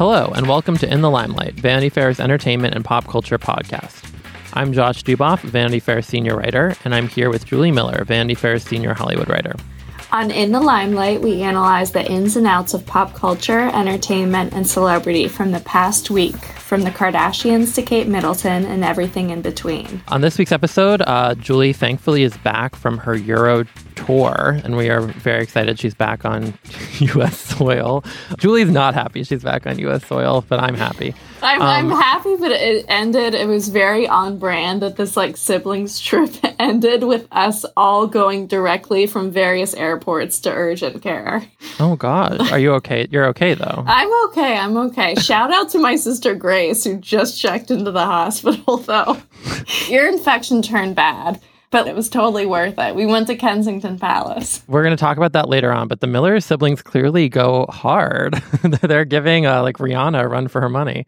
Hello, and welcome to In the Limelight, Vanity Fair's entertainment and pop culture podcast. I'm Josh Duboff, Vanity Fair senior writer, and I'm here with Julie Miller, Vanity Fair's senior Hollywood writer. On In the Limelight, we analyze the ins and outs of pop culture, entertainment, and celebrity from the past week, from the Kardashians to Kate Middleton and everything in between. On this week's episode, Julie thankfully is back from her Euro tour, and we are very excited she's back on U.S. soil. Julie's not happy she's back on U.S. soil, but I'm happy. I'm happy that it ended. It was very on brand that this siblings trip ended with us all going directly from various airports to urgent care. Oh God, are you okay? You're okay though. I'm okay. Shout out to my sister Grace, who just checked into the hospital though. Ear infection turned bad, but it was totally worth it. We went to Kensington Palace. We're going to talk about that later on, but the Miller siblings clearly go hard. They're giving Rihanna a run for her money.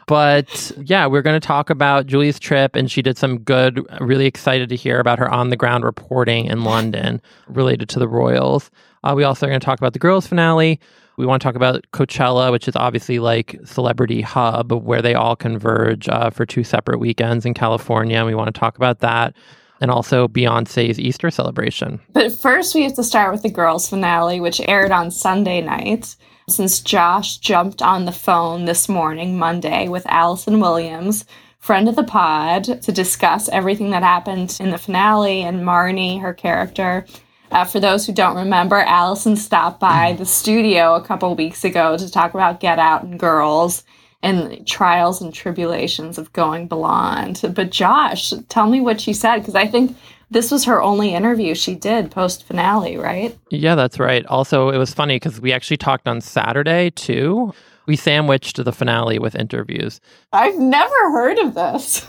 But yeah, we're going to talk about Julie's trip, and she did some good, really excited to hear about her on-the-ground reporting in London related to the royals. We also are going to talk about the girls' finale. We want to talk about Coachella, which is obviously like celebrity hub where they all converge for 2 separate weekends in California. And we want to talk about that. And also Beyonce's Easter celebration. But first, we have to start with the girls' finale, which aired on Sunday night. Since Josh jumped on the phone this morning, Monday, with Allison Williams, friend of the pod, to discuss everything that happened in the finale and Marnie, her character. For those who don't remember, Allison stopped by the studio a couple weeks ago to talk about Get Out and Girls and trials and tribulations of going blonde. But Josh, tell me what she said, because I think this was her only interview she did post-finale, right? Yeah, that's right. Also, it was funny because we actually talked on Saturday, too. We sandwiched the finale with interviews. I've never heard of this.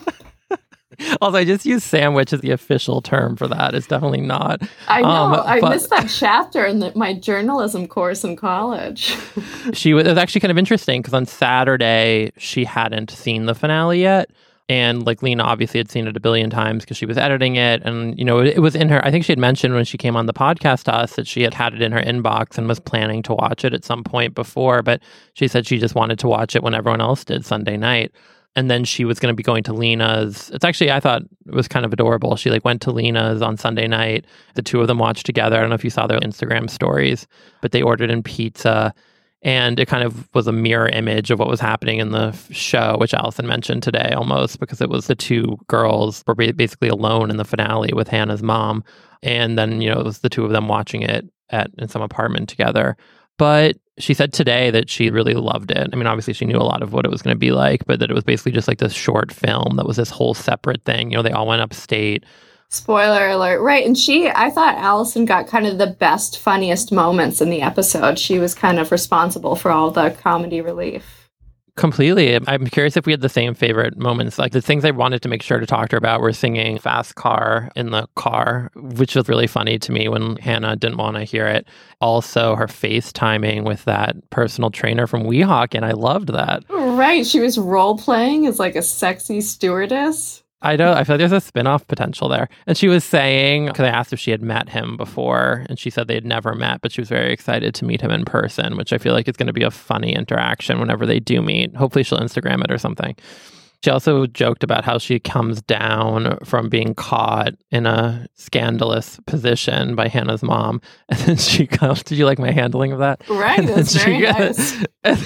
Also, I just use sandwich as the official term for that. It's definitely not. I know. I missed that chapter in my journalism course in college. It was actually kind of interesting because on Saturday, she hadn't seen the finale yet. And Lena obviously had seen it a billion times because she was editing it. And, it was in her, I think she had mentioned when she came on the podcast to us that she had it in her inbox and was planning to watch it at some point before. But she said she just wanted to watch it when everyone else did Sunday night. And then she was going to be going to Lena's. It's actually, I thought it was kind of adorable. She went to Lena's on Sunday night. The two of them watched together. I don't know if you saw their Instagram stories, but they ordered in pizza. And it kind of was a mirror image of what was happening in the show, which Allison mentioned today almost, because it was the two girls were basically alone in the finale with Hannah's mom. And then, it was the two of them watching it in some apartment together. But she said today that she really loved it. I mean, obviously she knew a lot of what it was going to be like, but that it was basically just this short film that was this whole separate thing. They all went upstate. Spoiler alert. Right. And I thought Allison got kind of the best, funniest moments in the episode. She was kind of responsible for all the comedy relief. Completely. I'm curious if we had the same favorite moments. The things I wanted to make sure to talk to her about were singing Fast Car in the car, which was really funny to me when Hannah didn't want to hear it. Also, her FaceTiming with that personal trainer from Weehawken, and I loved that. Right. She was role-playing as a sexy stewardess. I know. I feel like there's a spin-off potential there. And she was saying, because I asked if she had met him before, and she said they had never met, but she was very excited to meet him in person, which I feel like is going to be a funny interaction whenever they do meet. Hopefully she'll Instagram it or something. She also joked about how she comes down from being caught in a scandalous position by Hannah's mom. And then she comes, did you like my handling of that? Right, that's very nice.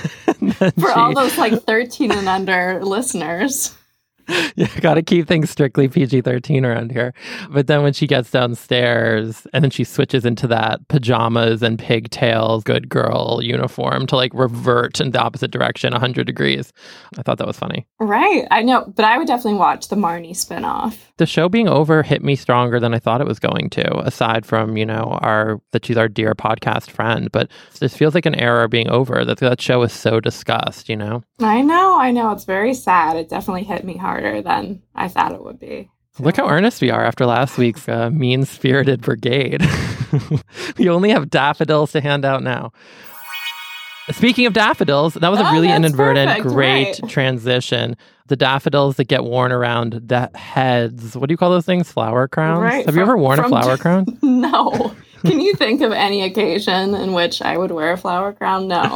For all those 13 and under listeners. Yeah, got to keep things strictly PG-13 around here. But then when she gets downstairs and then she switches into that pajamas and pigtails good girl uniform to revert in the opposite direction 100 degrees. I thought that was funny. Right. I know. But I would definitely watch the Marnie spinoff. The show being over hit me stronger than I thought it was going to, aside from, that she's our dear podcast friend. But this feels like an era being over. That show is so discussed, I know. It's very sad. It definitely hit me harder than I thought it would be. Look how earnest we are after last week's mean-spirited brigade. We only have daffodils to hand out now. Speaking of daffodils, that was a really inadvertent, great transition. The daffodils that get worn around the heads. What do you call those things? Flower crowns? Right. Have you ever worn a flower crown? No. Can you think of any occasion in which I would wear a flower crown? No.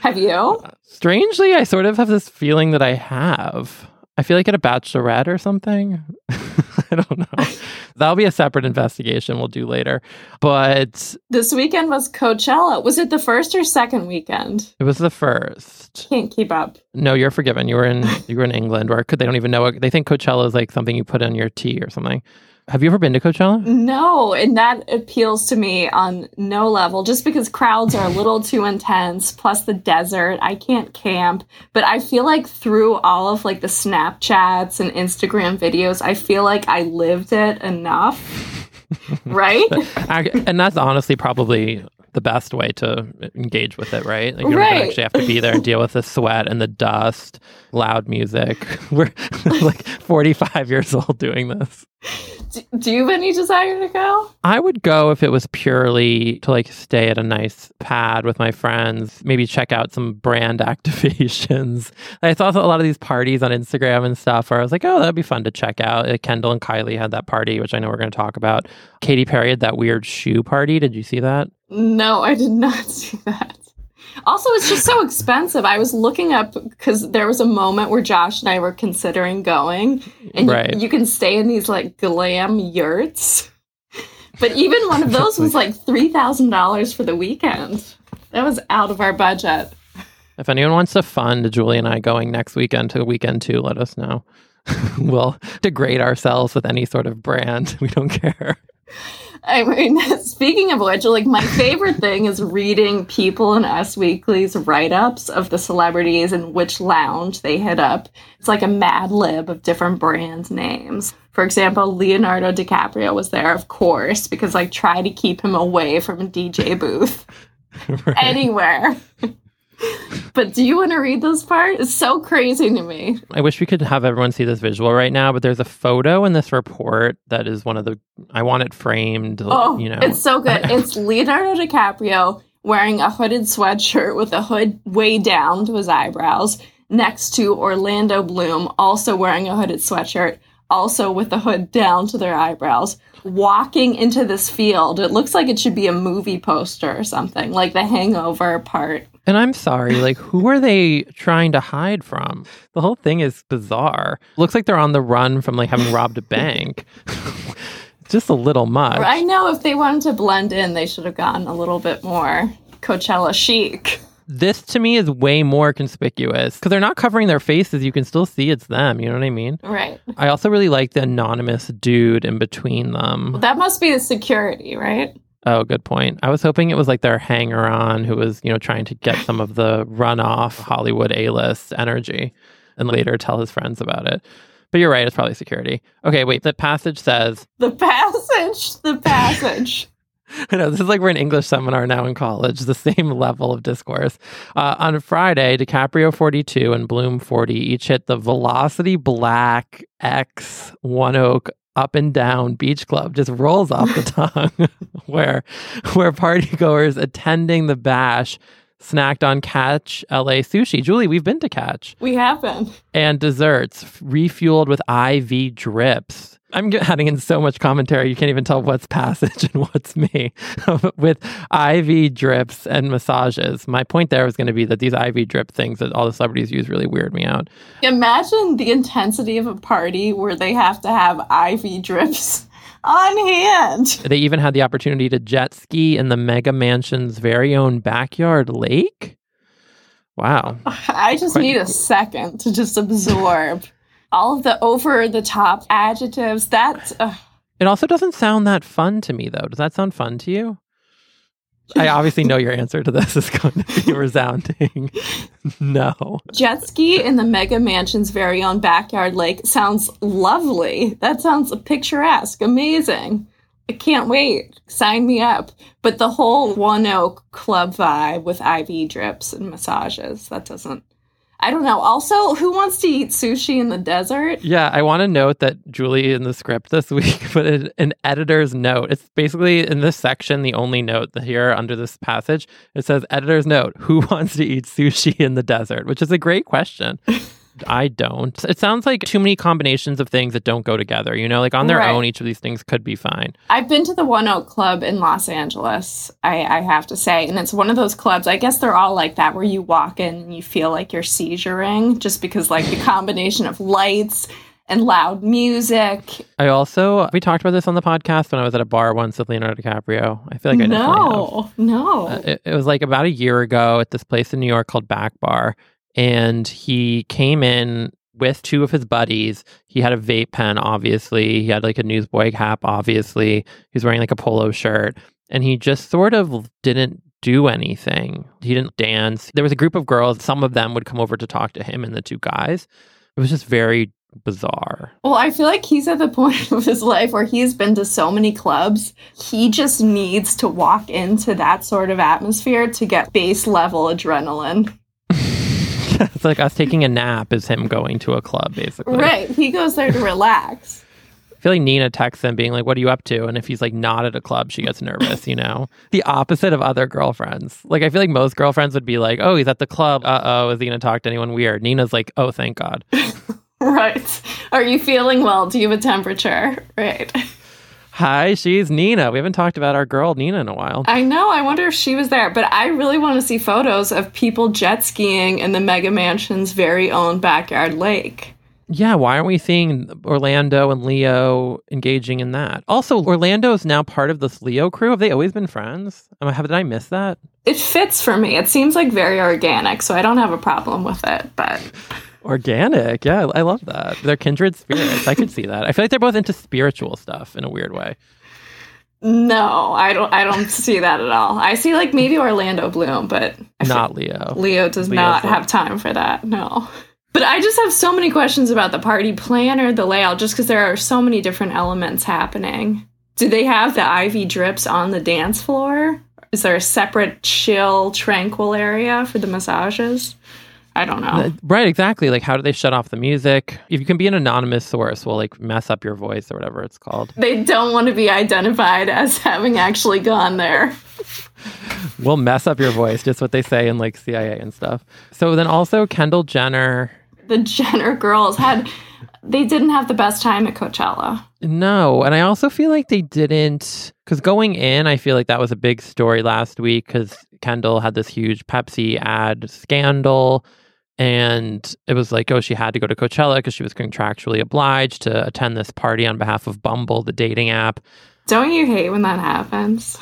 Have you? Strangely, I sort of have this feeling that I have. I feel like at a bachelorette or something. I don't know. That'll be a separate investigation we'll do later. But this weekend was Coachella. Was it the first or second weekend? It was the first. Can't keep up. No, you're forgiven. You were in England, where they don't even know it. They think Coachella is like something you put in your tea or something. Have you ever been to Coachella? No, and that appeals to me on no level, just because crowds are a little too intense, plus the desert. I can't camp, but I feel like through all of like the Snapchats and Instagram videos, I feel like I lived it enough, right? And that's honestly probably the best way to engage with it, right? Like you don't right. actually have to be there and deal with the sweat and the dust, loud music. We're like 45 years old doing this. Do you have any desire to go? I would go if it was purely to like stay at a nice pad with my friends, maybe check out some brand activations. I saw a lot of these parties on Instagram and stuff where I was like, oh, that'd be fun to check out. Kendall and Kylie had that party, which I know we're going to talk about. Katy Perry had that weird shoe party. Did you see that? No, I did not see that. Also, it's just so expensive. I was looking up because there was a moment where Josh and I were considering going, and right. you can stay in these like glam yurts. But even one of those was like $3,000 for the weekend. That was out of our budget. If anyone wants to fund Julie and I going next weekend to Weekend 2, let us know. We'll degrade ourselves with any sort of brand. We don't care. I mean, speaking of which, like my favorite thing is reading People and Us Weekly's write-ups of the celebrities and which lounge they hit up. It's like a Mad Lib of different brand names. For example, Leonardo DiCaprio was there, of course, because like try to keep him away from a DJ booth right. anywhere. But do you want to read this part? It's so crazy to me. I wish we could have everyone see this visual right now, but there's a photo in this report that is one of the... I want it framed. Oh, you know. It's so good. It's Leonardo DiCaprio wearing a hooded sweatshirt with a hood way down to his eyebrows, next to Orlando Bloom, also wearing a hooded sweatshirt, also with the hood down to their eyebrows, walking into this field. It looks like it should be a movie poster or something, like the Hangover part. And I'm sorry, like, who are they trying to hide from? The whole thing is bizarre. Looks like they're on the run from, like, having robbed a bank. Just a little much. I know if they wanted to blend in, they should have gone a little bit more Coachella chic. This, to me, is way more conspicuous. Because they're not covering their faces. You can still see it's them. You know what I mean? Right. I also really like the anonymous dude in between them. That must be the security, right? Oh, good point. I was hoping it was like their hanger-on who was, you know, trying to get some of the runoff Hollywood A-list energy and later tell his friends about it. But you're right, it's probably security. Okay, wait, the passage says... The passage. I know, this is like we're in English seminar now in college, the same level of discourse. On Friday, DiCaprio 42 and Bloom 40 each hit the Velocity Black X One Oak Up and Down Beach Club. Just rolls off the tongue, where partygoers attending the bash snacked on Catch LA sushi. Julie, we've been to Catch. We have been. And desserts refueled with IV drips. I'm adding in so much commentary, you can't even tell what's passage and what's me. With IV drips and massages. My point there was going to be that these IV drip things that all the celebrities use really weird me out. Imagine the intensity of a party where they have to have IV drips on hand. They even had the opportunity to jet ski in the mega mansion's very own backyard lake. Wow. I just need a second to just absorb all of the over-the-top adjectives. It also doesn't sound that fun to me, though. Does that sound fun to you? I obviously know your answer to this is going to be resounding no. Jet ski in the mega mansion's very own backyard lake sounds lovely. That sounds picturesque, amazing. I can't wait. Sign me up. But the whole One Oak Club vibe with IV drips and massages, that doesn't... I don't know. Also, who wants to eat sushi in the desert? Yeah, I want to note that Julie in the script this week put an editor's note. It's basically in this section, the only note here under this passage. It says, editor's note, who wants to eat sushi in the desert? Which is a great question. I don't. It sounds like too many combinations of things that don't go together. You know, like on their own, each of these things could be fine. I've been to the One Oak Club in Los Angeles, I have to say. And it's one of those clubs, I guess they're all like that, where you walk in and you feel like you're seizuring just because like the combination of lights and loud music. We talked about this on the podcast when I was at a bar once with Leonardo DiCaprio. I feel like I definitely have. No. It was like about a year ago at this place in New York called Back Bar. And he came in with two of his buddies. He had a vape pen, obviously. He had like a newsboy cap, obviously. He was wearing like a polo shirt. And he just sort of didn't do anything. He didn't dance. There was a group of girls. Some of them would come over to talk to him and the two guys. It was just very bizarre. Well, I feel like he's at the point of his life where he's been to so many clubs. He just needs to walk into that sort of atmosphere to get base level adrenaline. It's like us taking a nap is him going to a club, basically. Right. He goes there to relax. I feel like Nina texts him being like, what are you up to? And if he's like not at a club, she gets nervous, you know? The opposite of other girlfriends. Like, I feel like most girlfriends would be like, oh, he's at the club. Uh-oh, is he going to talk to anyone weird? Nina's like, oh, thank God. Right. Are you feeling well? Do you have a temperature? Right. Hi, she's Nina. We haven't talked about our girl Nina in a while. I know. I wonder if she was there. But I really want to see photos of people jet skiing in the Mega Mansion's very own backyard lake. Yeah, why aren't we seeing Orlando and Leo engaging in that? Also, Orlando is now part of this Leo crew. Have they always been friends? Did I miss that? It fits for me. It seems like very organic, so I don't have a problem with it. But organic, yeah, I love that. They're kindred spirits. I could see that. I feel like they're both into spiritual stuff in a weird way. No, I don't see that at all. I see like maybe Orlando Bloom, but not Leo. Leo does not have time for that. No. But I just have so many questions about the party planner, the layout, just because there are so many different elements happening. Do they have the IV drips on the dance floor? Is there a separate chill, tranquil area for the massages? I don't know. Right, exactly. Like, how do they shut off the music? If you can be an anonymous source, we'll like mess up your voice or whatever it's called. They don't want to be identified as having actually gone there. We'll mess up your voice, just what they say in like CIA and stuff. So then also Kendall Jenner. The Jenner girls they didn't have the best time at Coachella. No, and I also feel like they didn't, because going in, I feel like that was a big story last week because Kendall had this huge Pepsi ad scandal. And it was like, oh, she had to go to Coachella because she was contractually obliged to attend this party on behalf of Bumble, the dating app. Don't you hate when that happens?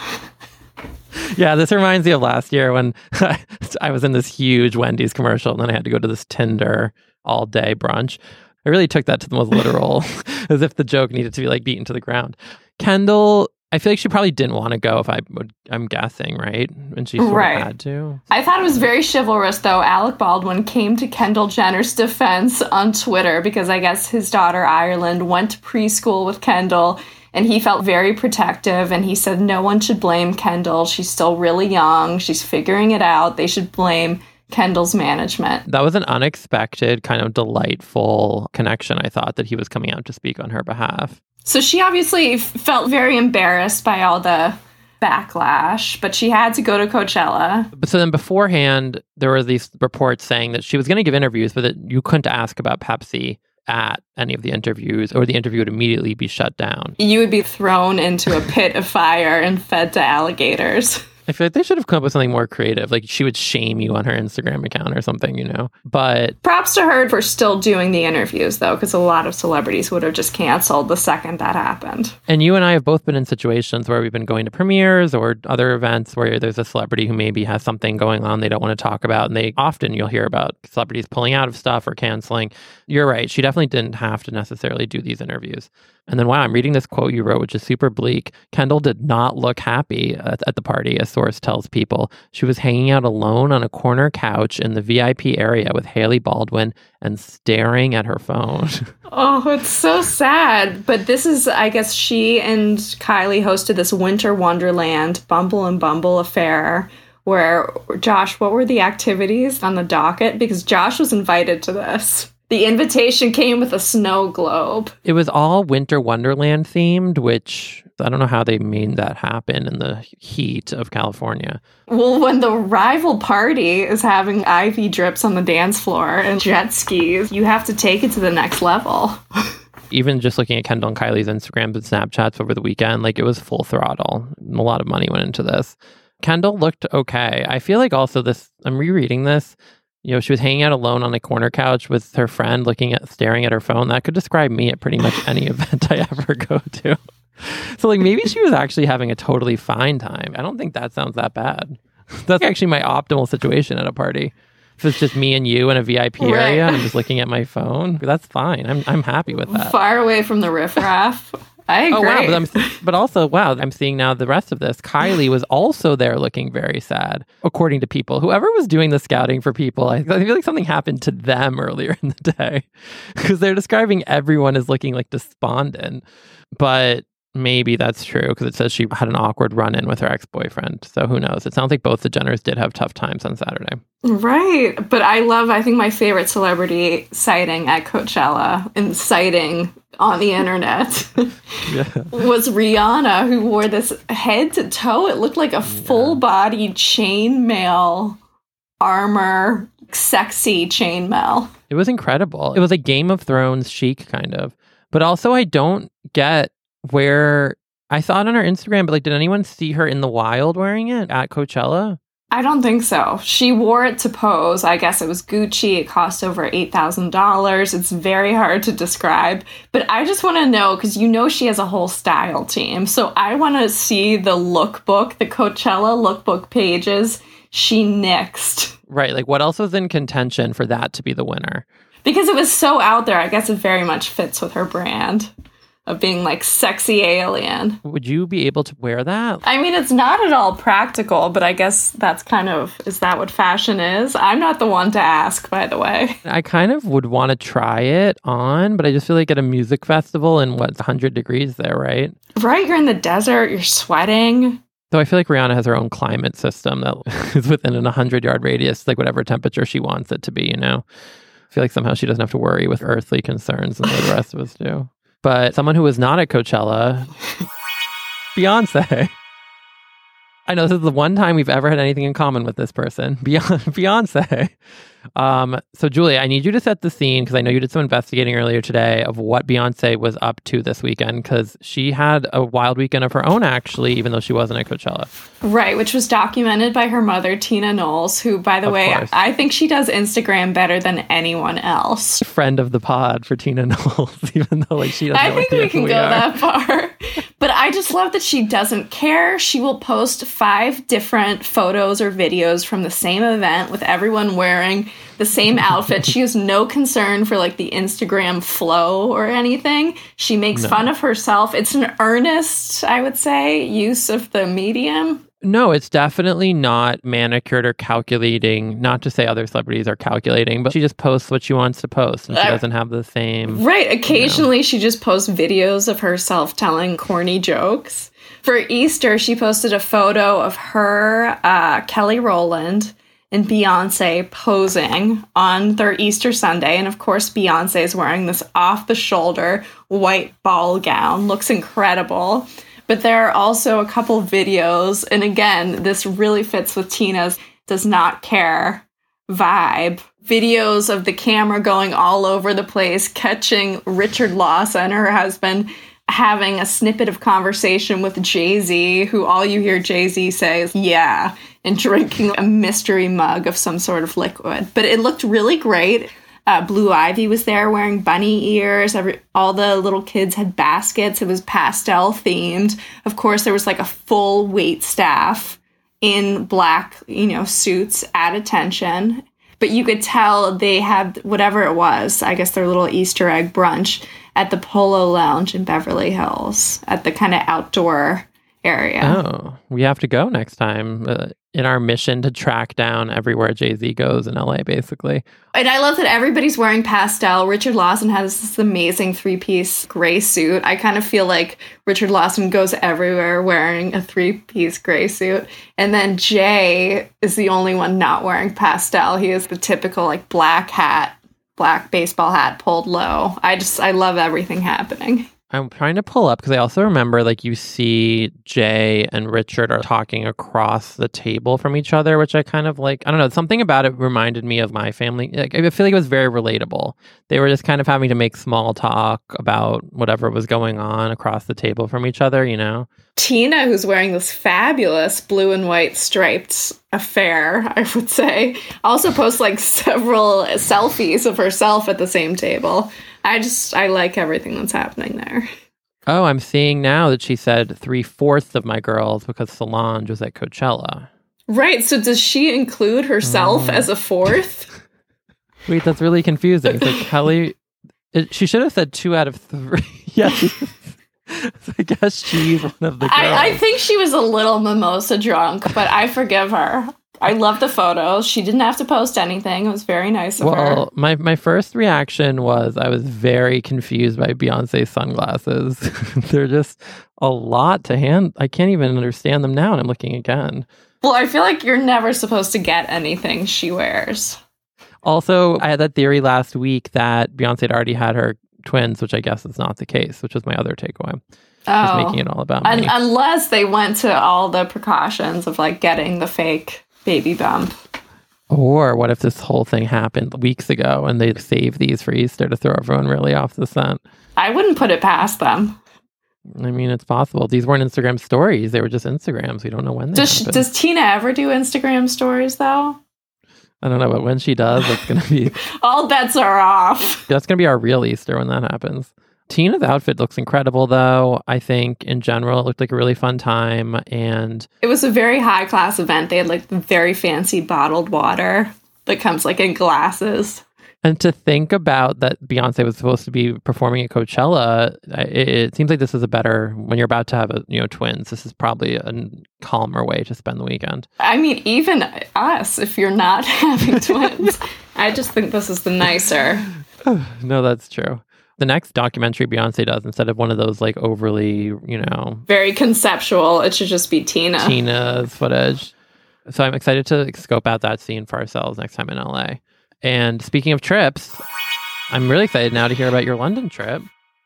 Yeah, this reminds me of last year when I was in this huge Wendy's commercial and then I had to go to this Tinder all-day brunch. I really took that to the most literal, as if the joke needed to be like beaten to the ground. Kendall, I feel like she probably didn't want to go I'm guessing, right? And she sort of had to. I thought it was very chivalrous, though. Alec Baldwin came to Kendall Jenner's defense on Twitter because I guess his daughter, Ireland, went to preschool with Kendall and he felt very protective. And he said no one should blame Kendall. She's still really young. She's figuring it out. They should blame Kendall's management. That was an unexpected, kind of delightful connection, I thought, that he was coming out to speak on her behalf. So she obviously felt very embarrassed by all the backlash, but she had to go to Coachella. But so then beforehand, there were these reports saying that she was going to give interviews, but that you couldn't ask about Pepsi at any of the interviews, or the interview would immediately be shut down. You would be thrown into a pit of fire and fed to alligators. I feel like they should have come up with something more creative. Like she would shame you on her Instagram account or something, you know? But props to her for still doing the interviews, though, because a lot of celebrities would have just canceled the second that happened. And you and I have both been in situations where we've been going to premieres or other events where there's a celebrity who maybe has something going on they don't want to talk about. And often you'll hear about celebrities pulling out of stuff or canceling. You're right. She definitely didn't have to necessarily do these interviews. And then, wow, I'm reading this quote you wrote, which is super bleak. Kendall did not look happy at the party, a source tells People. She was hanging out alone on a corner couch in the VIP area with Hailey Baldwin and staring at her phone. Oh, it's so sad. But this is, I guess, she and Kylie hosted this Winter Wonderland Bumble and Bumble affair where, Josh, what were the activities on the docket? Because Josh was invited to this. The invitation came with a snow globe. It was all Winter Wonderland themed, which I don't know how they made that happen in the heat of California. Well, when the rival party is having ivy drips on the dance floor and jet skis, you have to take it to the next level. Even just looking at Kendall and Kylie's Instagrams and Snapchats over the weekend, like it was full throttle. A lot of money went into this. Kendall looked okay. I feel like also this, I'm rereading this, you know, she was hanging out alone on a corner couch with her friend staring at her phone. That could describe me at pretty much any event I ever go to. So like maybe she was actually having a totally fine time. I don't think that sounds that bad. That's actually my optimal situation at a party. If it's just me and you in a VIP area and I'm just looking at my phone, that's fine. I'm happy with that. Far away from the riffraff. I agree. Oh, wow. But also, wow, I'm seeing now the rest of this. Kylie was also there looking very sad, according to people. Whoever was doing the scouting for people, I feel like something happened to them earlier in the day because they're describing everyone as looking like despondent. But maybe that's true because it says she had an awkward run-in with her ex-boyfriend. So who knows? It sounds like both the Jenners did have tough times on Saturday. Right. But I think my favorite celebrity sighting at Coachella and sighting on the internet was Rihanna, who wore this head to toe. It looked like a full-body chainmail armor, sexy chainmail. It was incredible. It was a Game of Thrones chic kind of. But also I don't get where I saw it on her Instagram, but like, did anyone see her in the wild wearing it at Coachella? I don't think so. She wore it to pose. I guess it was Gucci. It cost over $8,000. It's very hard to describe. But I just want to know, because you know she has a whole style team. So I want to see the lookbook, the Coachella lookbook pages she nixed. Right. Like what else was in contention for that to be the winner? Because it was so out there. I guess it very much fits with her brand of being like sexy alien. Would you be able to wear that? I mean, it's not at all practical, but I guess that's is that what fashion is? I'm not the one to ask, by the way. I kind of would want to try it on, but I just feel like at a music festival in 100 degrees there, right? Right, you're in the desert, you're sweating. Though I feel like Rihanna has her own climate system that is within an 100-yard radius, like whatever temperature she wants it to be, you know? I feel like somehow she doesn't have to worry with earthly concerns and the rest of us do. But someone who was not at Coachella, Beyonce. I know this is the one time we've ever had anything in common with this person. Beyonce. So Julie, I need you to set the scene because I know you did some investigating earlier today of what Beyonce was up to this weekend because she had a wild weekend of her own actually, even though she wasn't at Coachella. Right, which was documented by her mother, Tina Knowles, who, by the way, course. I think she does Instagram better than anyone else. Friend of the pod for Tina Knowles, even though like she doesn't know. I think we can go that far. But I just love that she doesn't care. She will post 5 different photos or videos from the same event with everyone wearing the same outfit. She has no concern for like the Instagram flow or anything. She makes fun of herself. It's an earnest, I would say, use of the medium. No, it's definitely not manicured or calculating. Not to say other celebrities are calculating, but she just posts what she wants to post and she doesn't have the same... Right. Occasionally she just posts videos of herself telling corny jokes. For Easter, she posted a photo of her, Kelly Rowland, and Beyonce posing on their Easter Sunday. And of course, Beyonce is wearing this off-the-shoulder white ball gown. Looks incredible. But there are also a couple videos. And again, this really fits with Tina's does not care vibe. Videos of the camera going all over the place, catching Richard Lawson, her husband, having a snippet of conversation with Jay-Z, who all you hear Jay-Z say is, yeah, and drinking a mystery mug of some sort of liquid. But it looked really great. Blue Ivy was there wearing bunny ears. All the little kids had baskets. It was pastel themed. Of course, there was like a full wait staff in black, suits at attention. But you could tell they had whatever it was, I guess their little Easter egg brunch at the Polo Lounge in Beverly Hills, at the kind of outdoor area. Oh, we have to go next time in our mission to track down everywhere Jay-Z goes in LA, basically. And I love that everybody's wearing pastel. Richard Lawson has this amazing 3-piece gray suit. I kind of feel like Richard Lawson goes everywhere wearing a 3-piece gray suit. And then Jay is the only one not wearing pastel. He has the typical black hat, black baseball hat pulled low. I love everything happening. I'm trying to pull up because I also remember like you see Jay and Richard are talking across the table from each other, which I kind of like. I don't know. Something about it reminded me of my family. Like, I feel like it was very relatable. They were just kind of having to make small talk about whatever was going on across the table from each other, you know? Tina, who's wearing this fabulous blue and white striped affair, I would say, also posts like several selfies of herself at the same table. I like everything that's happening there. Oh, I'm seeing now that she said 3/4 of my girls because Solange was at Coachella. Right. So does she include herself as a fourth? Wait, that's really confusing. So Kelly, she should have said 2 out of 3. Yes. So I guess she's one of the girls. I think she was a little mimosa drunk, but I forgive her. I love the photos. She didn't have to post anything. It was very nice of her. Well, my first reaction was I was very confused by Beyonce's sunglasses. They're just a lot to hand. I can't even understand them now, and I'm looking again. Well, I feel like you're never supposed to get anything she wears. Also, I had that theory last week that Beyonce had already had her twins, which I guess is not the case, which was my other takeaway. Just making it all about me. Unless they went to all the precautions of like getting the fake baby bump. Or what if this whole thing happened weeks ago and they saved these for Easter to throw everyone really off the scent? I wouldn't put it past them. I mean, it's possible. These weren't Instagram stories. They were just Instagrams. We don't know when they happened. Does Tina ever do Instagram stories, though? I don't know, but when she does, it's going to be... all bets are off. That's going to be our real Easter when that happens. Tina's outfit looks incredible, though. I think, in general, it looked like a really fun time, and... It was a very high-class event. They had, like, very fancy bottled water that comes, like, in glasses. And to think about that Beyonce was supposed to be performing at Coachella, it seems like this is a better, when you're about to have twins, this is probably a calmer way to spend the weekend. I mean, even us, if you're not having twins, I just think this is the nicer. No, that's true. The next documentary Beyonce does, instead of one of those like overly, very conceptual, it should just be Tina's footage. So I'm excited to scope out that scene for ourselves next time in LA. And speaking of trips, I'm really excited now to hear about your London trip.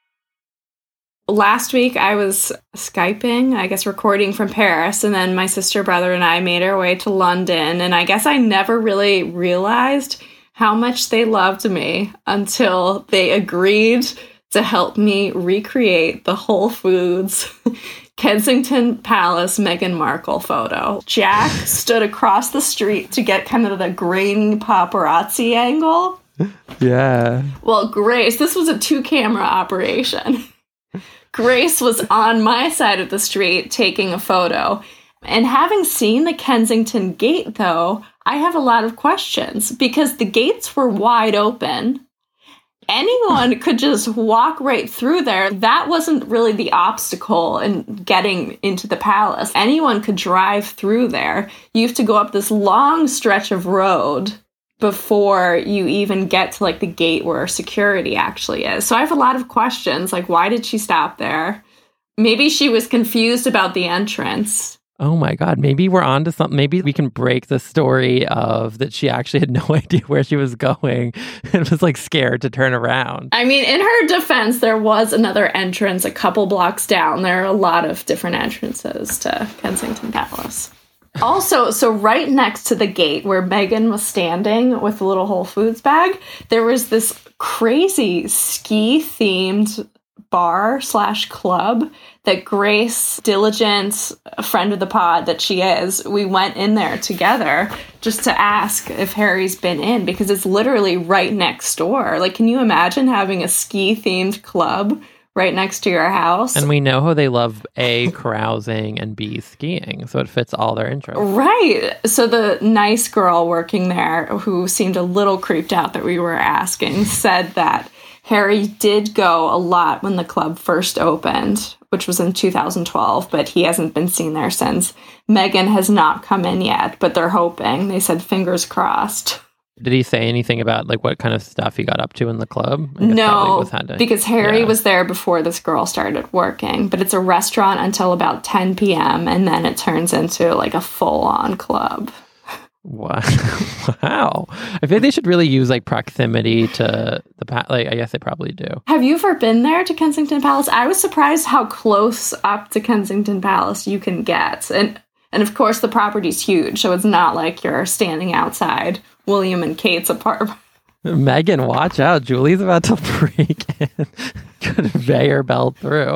Last week, I was Skyping, I guess recording from Paris, and then my sister, brother, and I made our way to London. And I guess I never really realized how much they loved me until they agreed to help me recreate the Whole Foods Kensington Palace Meghan Markle photo. Jack stood across the street to get kind of the grainy paparazzi angle. Yeah. Well, Grace, this was a 2-camera operation. Grace was on my side of the street taking a photo. And having seen the Kensington Gate, though, I have a lot of questions because the gates were wide open. Anyone could just walk right through there. That wasn't really the obstacle in getting into the palace. Anyone could drive through there. You have to go up this long stretch of road before you even get to like the gate where security actually is. So I have a lot of questions, like why did she stop there? Maybe she was confused about the entrance. Oh my God, maybe we're on to something. Maybe we can break the story of that she actually had no idea where she was going and was like scared to turn around. I mean, in her defense, there was another entrance a couple blocks down. There are a lot of different entrances to Kensington Palace. Also, so right next to the gate where Meghan was standing with the little Whole Foods bag, there was this crazy ski-themed bar/club that Grace, diligent, a friend of the pod that she is, we went in there together just to ask if Harry's been in, because it's literally right next door. Like, can you imagine having a ski-themed club right next to your house? And we know how they love A, carousing, and B, skiing, so it fits all their interests. Right. So the nice girl working there, who seemed a little creeped out that we were asking, said that Harry did go a lot when the club first opened, which was in 2012, but he hasn't been seen there since. Meghan has not come in yet, but they're hoping. They said fingers crossed. Did he say anything about like what kind of stuff he got up to in the club? No, because Harry was there before this girl started working, but it's a restaurant until about 10 p.m. and then it turns into like a full-on club. Wow. Wow. I think they should really use like proximity to the like I guess they probably do. Have you ever been there to Kensington Palace? I was surprised how close up to Kensington Palace you can get. And of course the property's huge, so it's not like you're standing outside William and Kate's apartment. Meghan, watch out. Julie's about to break in. Conveyor belt through.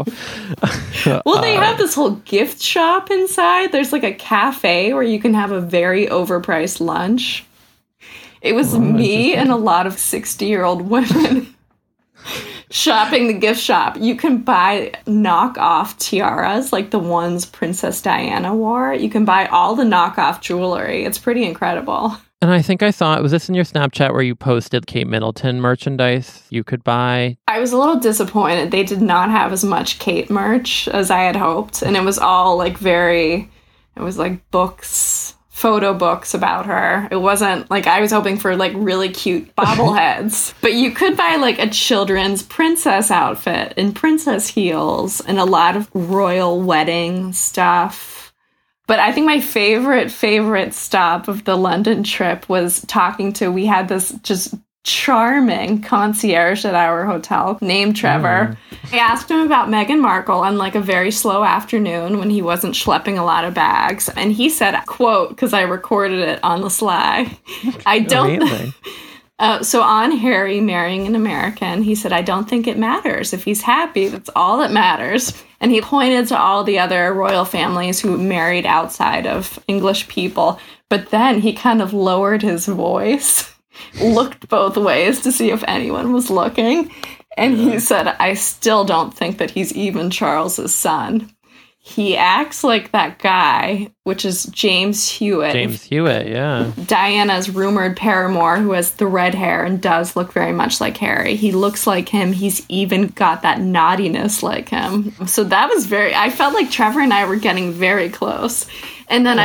Well, they have this whole gift shop inside. There's like a cafe where you can have a very overpriced lunch. It was me and a lot of 60-year-old women shopping the gift shop. You can buy knockoff tiaras, like the ones Princess Diana wore. You can buy all the knockoff jewelry. It's pretty incredible. And I think I saw, was this in your Snapchat where you posted Kate Middleton merchandise you could buy? I was a little disappointed. They did not have as much Kate merch as I had hoped. And it was all like it was like books, photo books about her. It wasn't like, I was hoping for like really cute bobbleheads. But you could buy like a children's princess outfit and princess heels and a lot of royal wedding stuff. But I think my favorite stop of the London trip was we had this just charming concierge at our hotel named Trevor. I asked him about Meghan Markle on like a very slow afternoon when he wasn't schlepping a lot of bags. And he said, quote, because I recorded it on the sly, I don't... So on Harry marrying an American, he said, I don't think it matters. If he's happy, that's all that matters. And he pointed to all the other royal families who married outside of English people. But then he kind of lowered his voice, looked both ways to see if anyone was looking. And he said, I still don't think that he's even Charles's son. He acts like that guy, which is James Hewitt. James Hewitt, yeah. Diana's rumored paramour, who has the red hair and does look very much like Harry. He looks like him. He's even got that naughtiness like him. So that was I felt like Trevor and I were getting very close. And then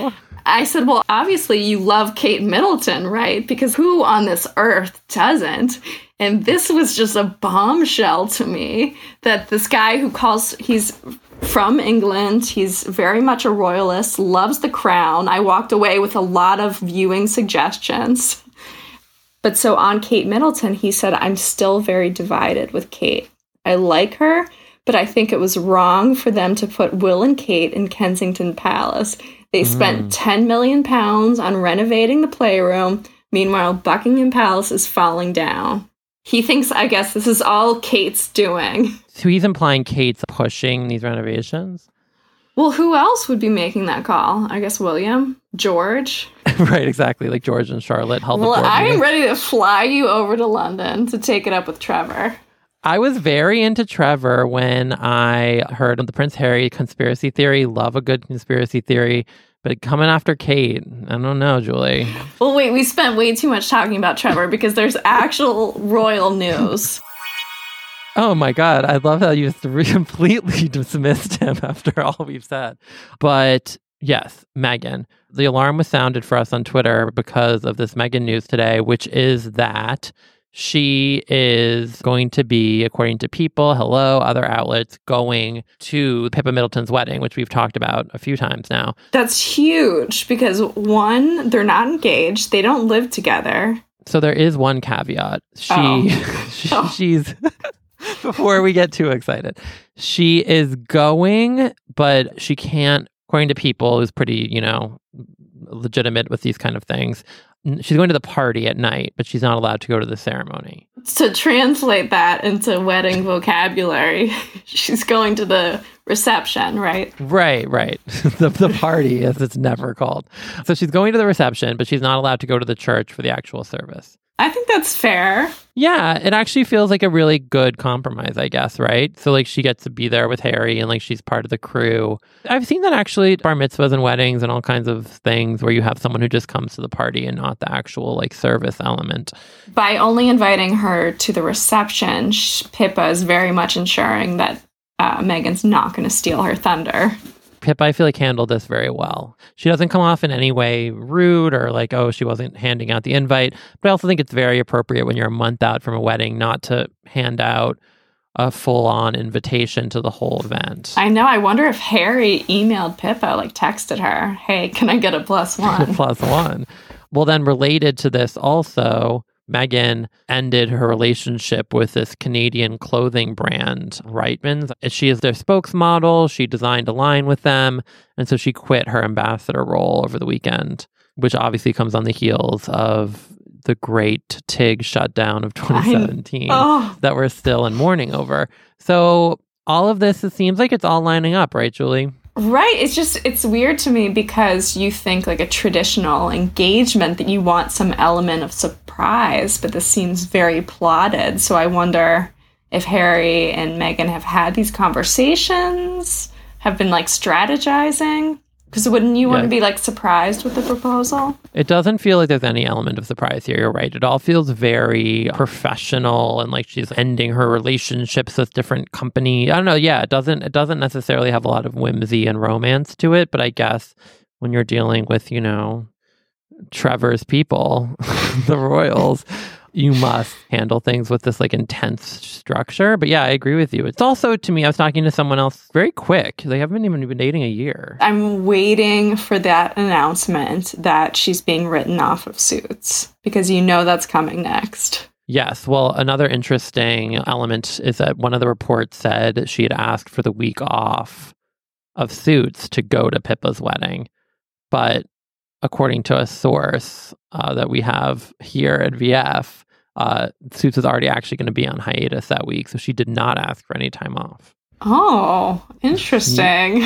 I said, well, obviously you love Kate Middleton, right? Because who on this earth doesn't? And this was just a bombshell to me that this guy he's from England, he's very much a royalist, loves the crown. I walked away with a lot of viewing suggestions. But so on Kate Middleton, he said, I'm still very divided with Kate. I like her, but I think it was wrong for them to put Will and Kate in Kensington Palace. They spent £10 million on renovating the playroom. Meanwhile, Buckingham Palace is falling down. He thinks, I guess, this is all Kate's doing. So he's implying Kate's pushing these renovations? Well, who else would be making that call? I guess William? George? Right, exactly. Like George and Charlotte held the board meeting. I'm ready to fly you over to London to take it up with Trevor. I was very into Trevor when I heard of the Prince Harry conspiracy theory. Love a good conspiracy theory. But coming after Kate, I don't know, Julie. Well, wait, we spent way too much talking about Trevor because there's actual royal news. Oh my God. I love how you completely dismissed him after all we've said. But yes, Meghan. The alarm was sounded for us on Twitter because of this Meghan news today, which is that she is going to be, according to People, other outlets, going to Pippa Middleton's wedding, which we've talked about a few times now. That's huge because, one, they're not engaged. They don't live together. So there is one caveat. She's, before we get too excited, she is going, but she can't, according to People, who's pretty, legitimate with these kind of things. She's going to the party at night, but she's not allowed to go to the ceremony. To translate that into wedding vocabulary, she's going to the reception, right? Right. The party, as it's never called. So she's going to the reception, but she's not allowed to go to the church for the actual service. I think that's fair. Yeah, it actually feels like a really good compromise, I guess, right? So like she gets to be there with Harry and like she's part of the crew. I've seen that actually bar mitzvahs and weddings and all kinds of things where you have someone who just comes to the party and not the actual like service element. By only inviting her to the reception, Pippa is very much ensuring that Meghan's not going to steal her thunder. Pippa, I feel like, handled this very well. She doesn't come off in any way rude or like, oh, she wasn't handing out the invite. But I also think it's very appropriate when you're a month out from a wedding not to hand out a full-on invitation to the whole event. I know. I wonder if Harry emailed Pippa, like texted her, hey, can I get a +1? +1. Well, then related to this also, Meghan ended her relationship with this Canadian clothing brand, Reitmans. She is their spokesmodel. She designed a line with them. And so she quit her ambassador role over the weekend, which obviously comes on the heels of the great TIG shutdown of 2017 that we're still in mourning over. So all of this, it seems like it's all lining up, right, Julie? Right. It's weird to me because you think like a traditional engagement that you want some element of surprise, but this seems very plotted. So I wonder if Harry and Meghan have had these conversations, have been like strategizing. Because wouldn't you want to be like surprised with the proposal? It doesn't feel like there's any element of surprise here. You're right. It all feels very professional and like she's ending her relationships with different companies. I don't know. Yeah, it doesn't necessarily have a lot of whimsy and romance to it. But I guess when you're dealing with, Trevor's people, the royals, you must handle things with this like intense structure. But yeah, I agree with you. It's also, to me, I was talking to someone else very quick. They haven't even been dating a year. I'm waiting for that announcement that she's being written off of Suits because that's coming next. Yes. Well, another interesting element is that one of the reports said she had asked for the week off of Suits to go to Pippa's wedding. But according to a source that we have here at VF, Suits is already actually going to be on hiatus that week, so she did not ask for any time off. Oh, interesting.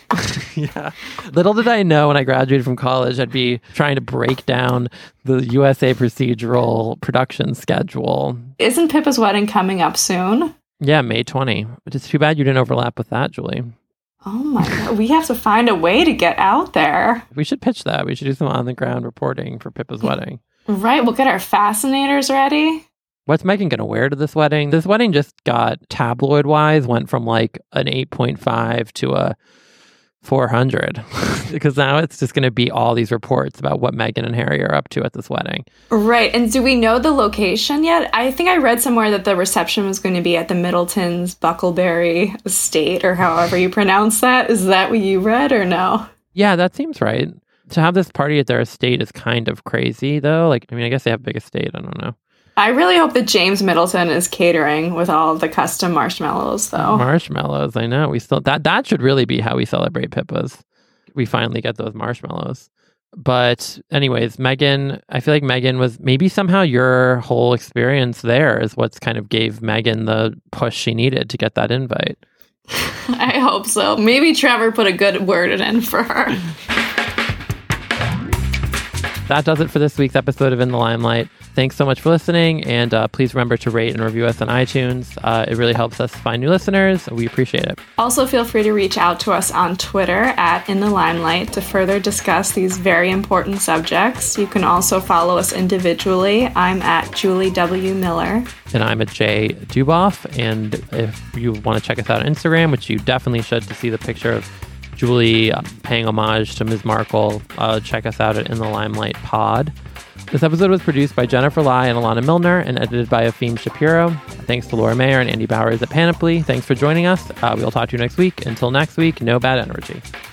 Yeah. Little did I know when I graduated from college, I'd be trying to break down the USA procedural production schedule. Isn't Pippa's wedding coming up soon? Yeah, May 20. But it's too bad you didn't overlap with that, Julie. Oh my God. We have to find a way to get out there. We should pitch that. We should do some on-the-ground reporting for Pippa's wedding. Right. We'll get our fascinators ready. What's Meghan going to wear to this wedding? This wedding just got, tabloid-wise, went from like an 8.5 to a 400. Because now it's just going to be all these reports about what Meghan and Harry are up to at this wedding. Right. And do we know the location yet? I think I read somewhere that the reception was going to be at the Middleton's Bucklebury Estate, or however you pronounce that. Is that what you read or no? Yeah, that seems right. To have this party at their estate is kind of crazy, though. Like, I mean, I guess they have a big estate. I don't know. I really hope that James Middleton is catering with all of the custom marshmallows, though. Marshmallows, I know. We still that should really be how we celebrate Pippa's. We finally get those marshmallows. But anyways, Meghan, I feel like Meghan was maybe somehow your whole experience there is what's kind of gave Meghan the push she needed to get that invite. I hope so. Maybe Trevor put a good word in for her. That does it for this week's episode of In the Limelight. Thanks so much for listening, and please remember to rate and review us on iTunes. It really helps us find new listeners. We appreciate it. Also, feel free to reach out to us on Twitter at In the Limelight to further discuss these very important subjects. You can also follow us individually. I'm at Julie W. Miller. And I'm at Jay Duboff. And if you want to check us out on Instagram, which you definitely should to see the picture of Julie paying homage to Ms. Markle, check us out at In the Limelight Pod. This episode was produced by Jennifer Lai and Alana Milner and edited by Afim Shapiro. Thanks to Laura Mayer and Andy Bowers at Panoply. Thanks for joining us. We'll talk to you next week. Until next week, no bad energy.